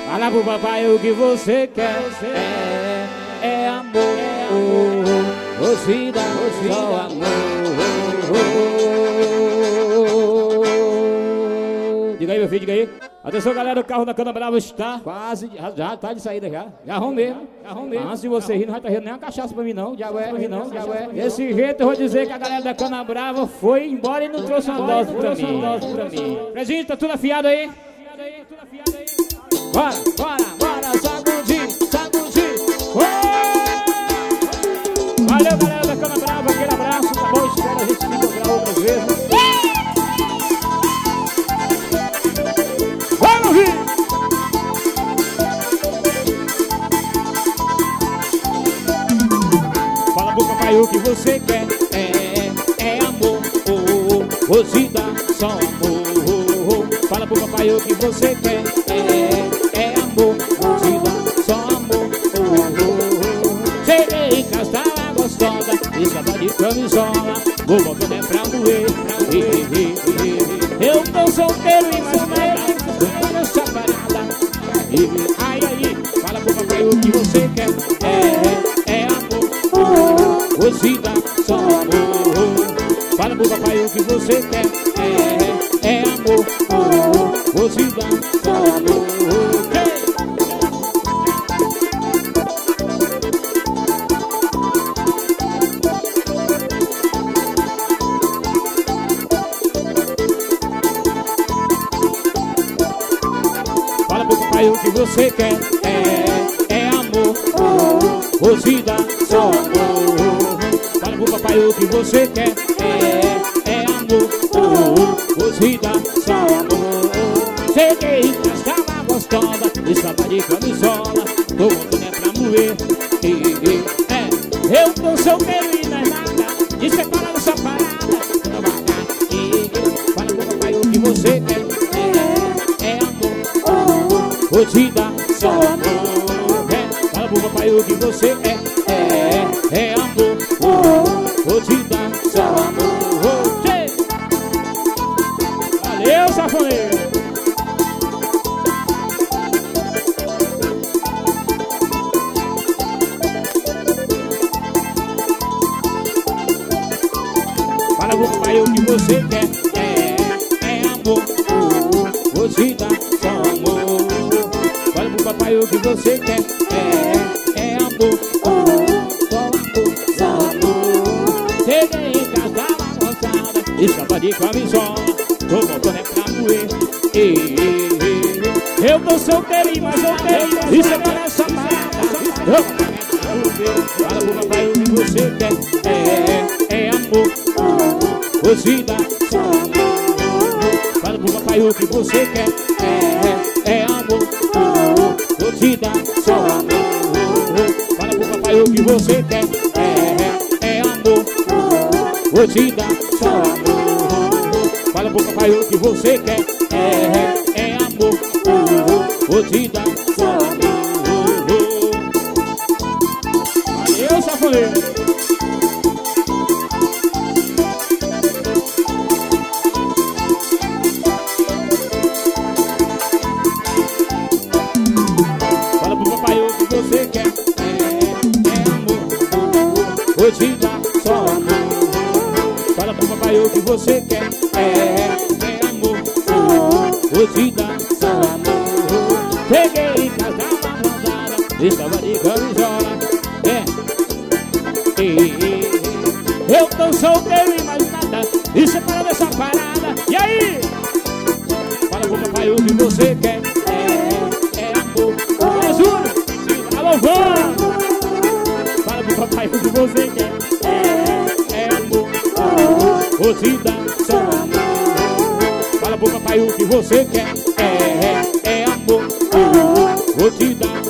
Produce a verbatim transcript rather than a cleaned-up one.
Fala pro papai o que você quer. É, é amor. Você dá só amor. Diga aí, meu filho, diga aí. Atenção, galera, o carro da Cana Brava está quase, já, já tá de saída já. Já arrumei, já arrumei. Antes de você rir, não vai estar rindo nem uma cachaça pra mim não. Já é, rir não, já é. Desse jeito eu vou dizer que a galera da Cana Brava foi embora e não trouxe uma dose pra mim. Presidente, tá tudo afiado aí? Bora, bora, bora, sacudir, sacudir. Valeu, galera da Cana Brava, aquele abraço, tá bom? Espero a gente se encontrar outras vezes. Vamos vir! Fala pro papai o que você quer. É, é amor, oh, oh, você dá só amor, oh, oh. Fala pro papai o que você quer. É, é amor, você dá só amor, oh, oh, oh. Cheguei em casa, tava gostosa, e só de camisola, vou voltando é pra moer, pra moer. Eu tô solteiro e mais velho, olha essa parada. Ai, aí, fala pro papai o que você quer. É, é amor, você dá só amor. Fala pro papai o que você quer. É, é amor, você dá só amor. Fala pro papai o que você quer. É, é amor, você dá só amor. Fala pro papai o que você quer. É, é amor, você dá só amor. Cheguei em casa, tava gostosa, estava de camisola, tô voltando é pra moer. E, e, é, eu tô solteiro e não é nada, de separar dessa parada. Não vai dar. E, e, fala pro papai o que você quer. É, é amor, você dá só amor. É, fala pro papai o que você quer. É, é amor, você dá só amor. Valeu, safoneiro! Fala pro papai o que você quer. É, é amor, você dá só amor. Fala pro papai o que você quer. É, é amor, só amor, só amor. Cheguei em casa balançada, estava de camisola, tô voltando é pra moer. E, e, e, eu tô solteiro e mais solteiro, e você tá nessa parada. Fala pro papai o que você quer. É, é amor, você dá só amor. Fala pro papai o que você quer. É, é amor, você dá só amor. Fala pro papai o que você quer. É, é amor, você dá só amor. Fala pro papai o que você quer. É, é amor, você dá só amor. Valeu, safoneiro! Fala pro papai o que você quer. É, é amor, você dá só amor. Fala pro papai o que você quer. É, é amor, você dá só amor. Cheguei em casa avançada, estava de camisola. É, e, eu tô solteiro e mais nada, e separa dessa parada. E aí? Fala pro papai o que você quer. É, é amor, é juro, tá louvando. Fala pro papai o que você quer. É, é amor, você dá só amor. Fala pro papai o que você quer. É, é amor, você dá